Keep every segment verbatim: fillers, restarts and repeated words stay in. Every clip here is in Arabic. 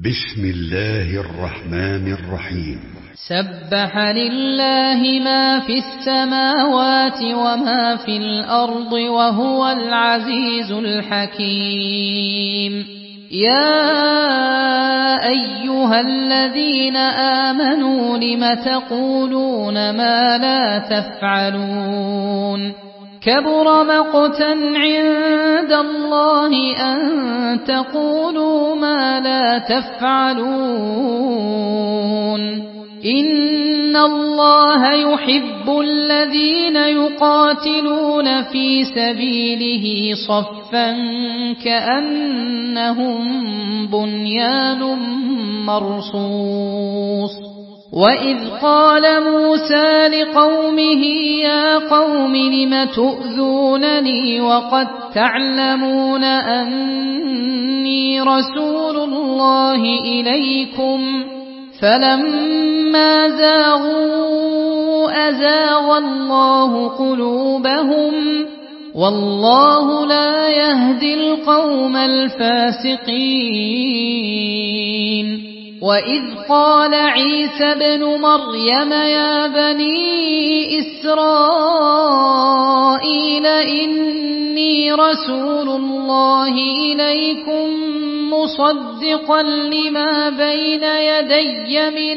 بسم الله الرحمن الرحيم. سبح لله ما في السماوات وما في الأرض وهو العزيز الحكيم. يا أيها الذين آمنوا لم تقولون ما لا تفعلون كبر مقتا عند الله أن تقولوا ما لا تفعلون. إن الله يحب الذين يقاتلون في سبيله صفا كأنهم بنيان مرصوص. وإذ قال موسى لقومه يا قوم لم تؤذونني وقد تعلمون أني رسول الله إليكم فلما زاغوا أزاغ الله قلوبهم والله لا يهدي القوم الفاسقين. وإذ قال عيسى ابن مريم يا بني إسرائيل إني رسول الله إليكم مصدقا لما بين يدي من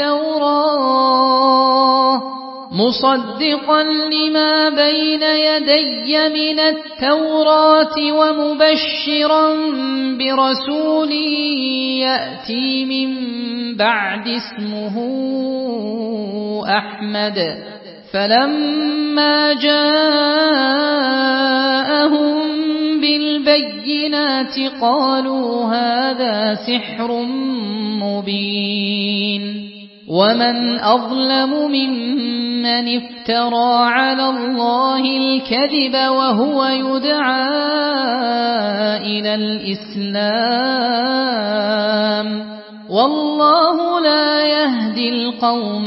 التوراة مصدقا لما بين يدي من التوراة ومبشرا برسول يأتي من بعد اسمه أحمد. فلما جاءهم بالبينات قالوا هذا سحر مبين. ومن أظلم ممن افترى على الله الكذب وهو يدعى إلى الإسلام والله لا يهدي القوم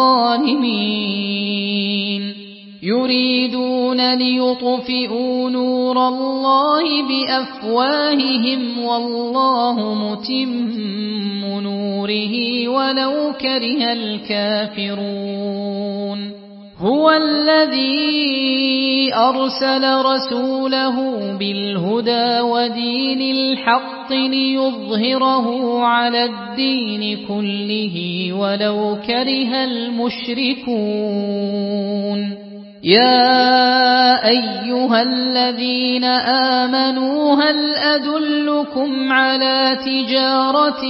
الظالمين. يريدون ليطفئوا نور الله بأفواههم والله متم نوره ولو كره الكافرون. هو الذي أرسل رسوله بالهدى ودين الحق ليظهره على الدين كله ولو كره المشركون. يا أيها الذين آمنوا هل أدلكم على تجارة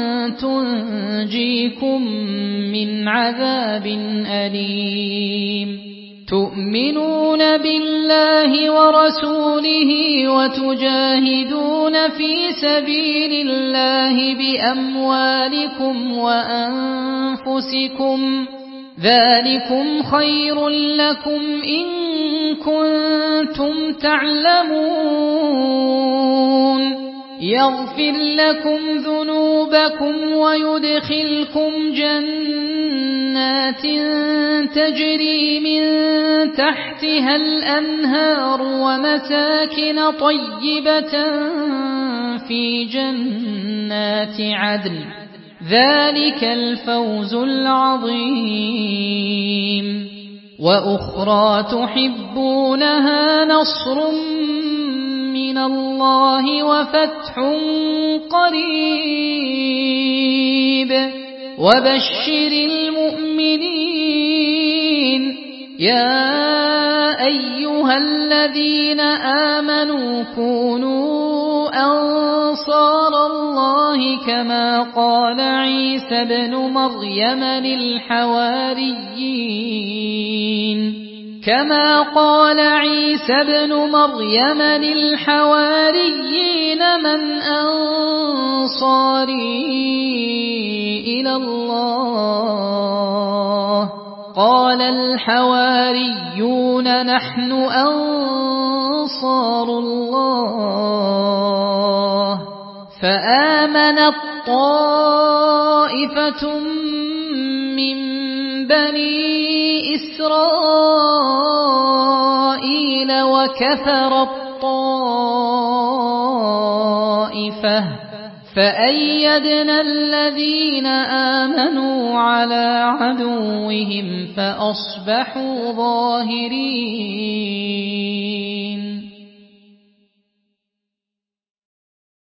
تنجيكم من عذاب أليم. تؤمنون بالله ورسوله وتجاهدون في سبيل الله بأموالكم وأنفسكم ذلكم خير لكم إن كنتم تعلمون. يغفر لكم ذنوبكم ويدخلكم جنات تجري من تحتها الأنهار ومساكن طيبة في جنات عدن ذلك الفوز العظيم. وأخرى تحبونها نصر من الله وفتح قريب وبشر المؤمنين. يا أيها الذين آمنوا كونوا أنصار الله كما قال عيسى ابن مريم للحواريين كما قال عيسى ابن مريم للحواريين من أنصاري إلى الله قال الحواريون نحن أنصار الله. فآمنت طائفة من بني إسرائيل وكفرت طائفة فأيدنا الذين آمنوا على عدوهم فأصبحوا ظاهرين